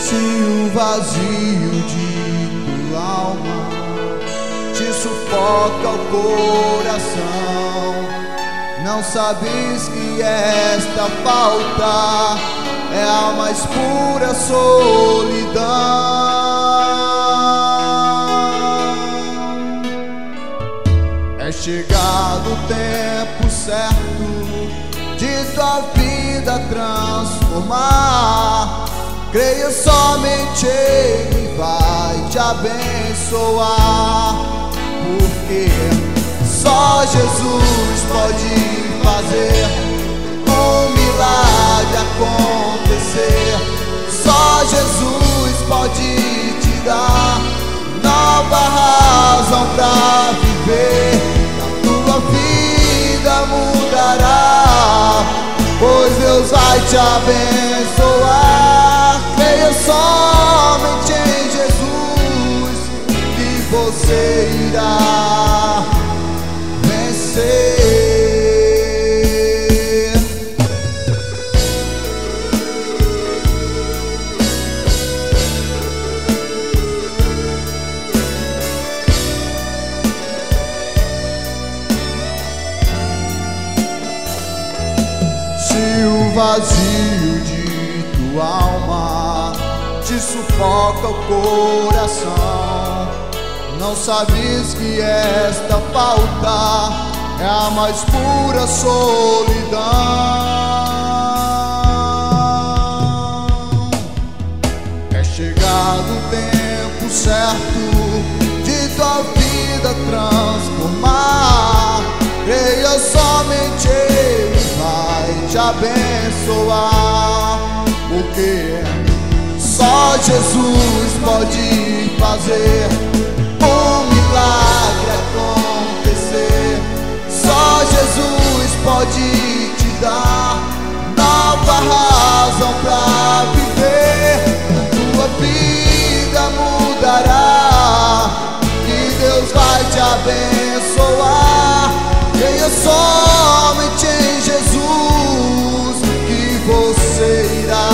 Se o vazio de tua alma te sufoca o coração, não sabes que esta falta é a mais pura solidão. É chegado o tempo certo de tua vida transformar. Creia somente, Ele vai te abençoar, porque só Jesus pode fazer um milagre acontecer. Só Jesus pode te dar nova razão pra viver. A tua vida mudará, pois Deus vai te abençoar. Creia somente em Jesus e você irá vencer. Se o vazio de tua alma te sufoca o coração, não sabes que esta falta é a mais pura solidão. É chegado o tempo certo de tua vida transformar. Creia somente, Ele vai te abençoar, porque só Jesus pode fazer um milagre acontecer. Só Jesus pode te dar nova razão pra viver. Tua vida mudará e Deus vai te abençoar. Creia somente em Jesus que você irá.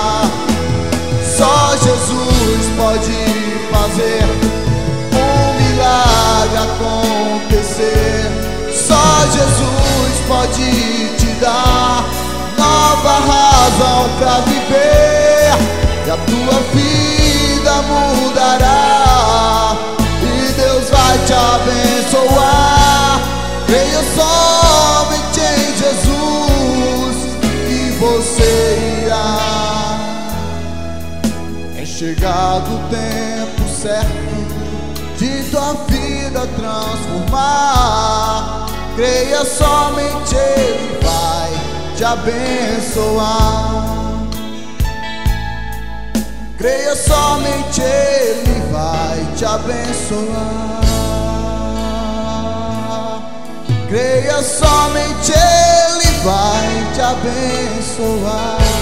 Só Jesus pode fazer um milagre acontecer. Só Jesus pode te dar nova razão pra viver. E a tua vida mudará e Deus vai te abençoar. Creia somente em Jesus e você irá. É chegado o tempo certo de tua vida transformar. Creia somente, Ele vai te abençoar. Creia somente, Ele vai te abençoar. Creia somente, Ele vai te abençoar.